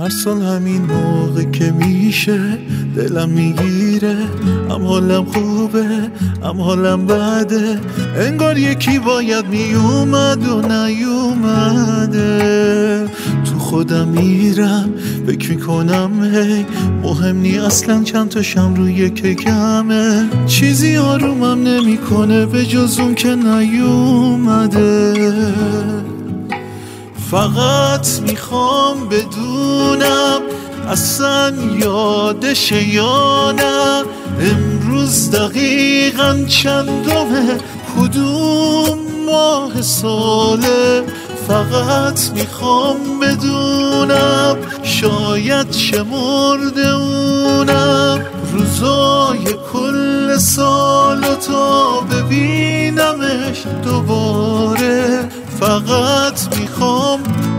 هر سال همین موقع که میشه دلم میگیره، هم حالم خوبه هم حالم بده، انگار یکی باید میومد و نیومده. تو خودم میرم فکر میکنم هی مهم نی اصلا چند تا شم روی کمه، چیزی آرومم نمیکنه به جز اون که نیومده. فقط میخوام بدونم اصلا یادشه یا نه، امروز دقیقاً چندمه، کدوم ماه ساله. فقط میخوام بدونم شاید شمرده اونم روزای کل سال و تا ببینمش دوباره. فقط میخوام